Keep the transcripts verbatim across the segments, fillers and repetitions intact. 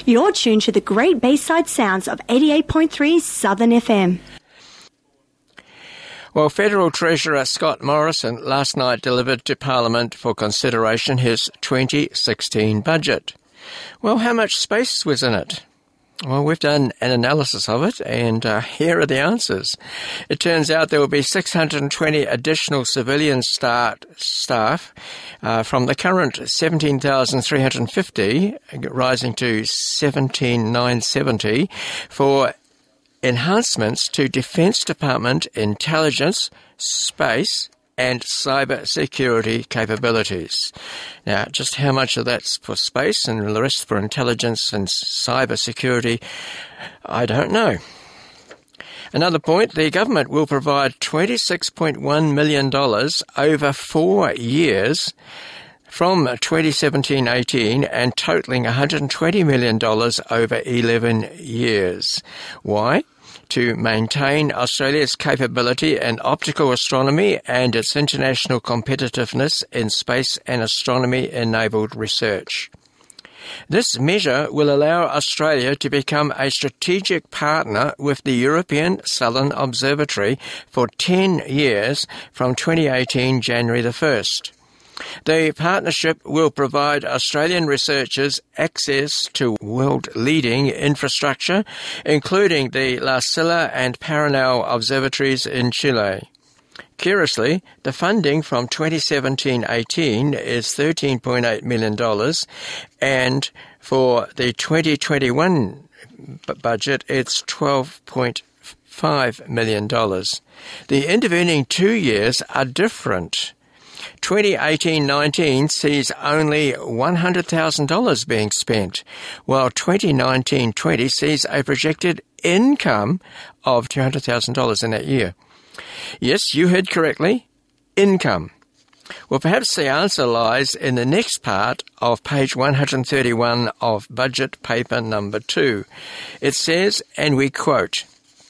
You're tuned to the great Bayside sounds of eighty-eight point three Southern F M. Well, Federal Treasurer Scott Morrison last night delivered to Parliament for consideration his twenty sixteen budget. Well, how much space was in it? Well, we've done an analysis of it, and uh, here are the answers. It turns out there will be six hundred twenty additional civilian start, staff uh, from the current seventeen thousand three hundred fifty, rising to seventeen thousand nine hundred seventy, for enhancements to Defence Department intelligence, space, and cyber security capabilities. Now, just how much of that's for space and the rest for intelligence and cyber security, I don't know. Another point, the government will provide twenty-six point one million dollars over four years from twenty seventeen eighteen and totalling one hundred twenty million dollars over eleven years. Why? To maintain Australia's capability in optical astronomy and its international competitiveness in space and astronomy-enabled research. This measure will allow Australia to become a strategic partner with the European Southern Observatory for ten years from twenty eighteen January the first. The partnership will provide Australian researchers access to world-leading infrastructure, including the La Silla and Paranal observatories in Chile. Curiously, the funding from twenty seventeen eighteen is thirteen point eight million dollars, and for the twenty twenty-one b- budget, it's twelve point five million dollars. The intervening two years are different. twenty eighteen nineteen sees only one hundred thousand dollars being spent, while twenty nineteen twenty sees a projected income of two hundred thousand dollars in that year. Yes, you heard correctly, income. Well, perhaps the answer lies in the next part of page one hundred thirty-one of budget paper number two. It says, and we quote,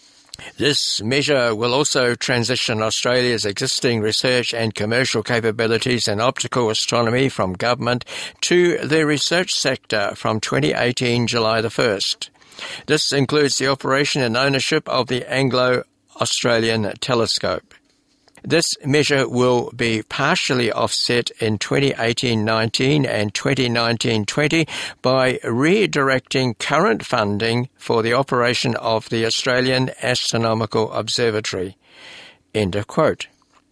"This measure will also transition Australia's existing research and commercial capabilities in optical astronomy from government to the research sector from twenty eighteen July the first. This includes the operation and ownership of the Anglo-Australian Telescope. This measure will be partially offset in twenty eighteen nineteen and twenty nineteen twenty by redirecting current funding for the operation of the Australian Astronomical Observatory." End of quote.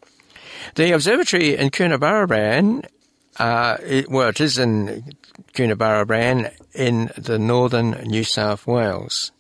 The observatory in Coonabarabran, uh, it, well, it is in Coonabarabran in the northern New South Wales.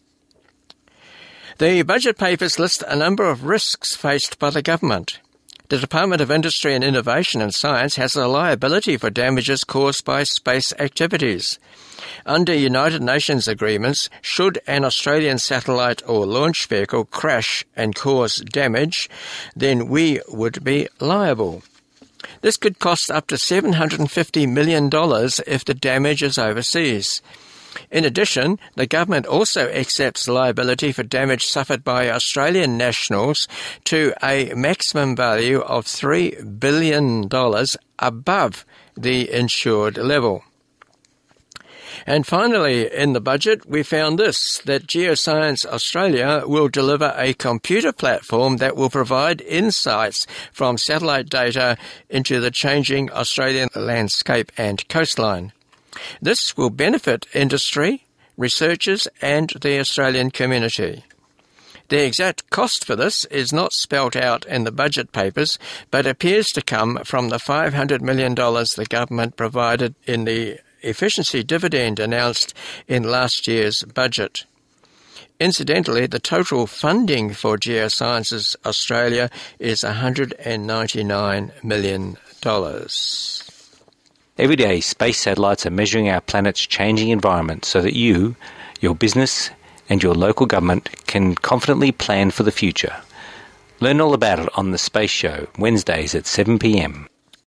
The budget papers list a number of risks faced by the government. The Department of Industry and Innovation and Science has a liability for damages caused by space activities. Under United Nations agreements, should an Australian satellite or launch vehicle crash and cause damage, then we would be liable. This could cost up to seven hundred fifty million dollars if the damage is overseas. In addition, the government also accepts liability for damage suffered by Australian nationals to a maximum value of three billion dollars above the insured level. And finally, in the budget, we found this, that Geoscience Australia will deliver a computer platform that will provide insights from satellite data into the changing Australian landscape and coastline. This will benefit industry, researchers, and the Australian community. The exact cost for this is not spelt out in the budget papers, but appears to come from the five hundred million dollars the government provided in the efficiency dividend announced in last year's budget. Incidentally, the total funding for Geosciences Australia is one hundred ninety-nine million dollars. Every day, space satellites are measuring our planet's changing environment so that you, your business, and your local government can confidently plan for the future. Learn all about it on The Space Show, Wednesdays at seven p m.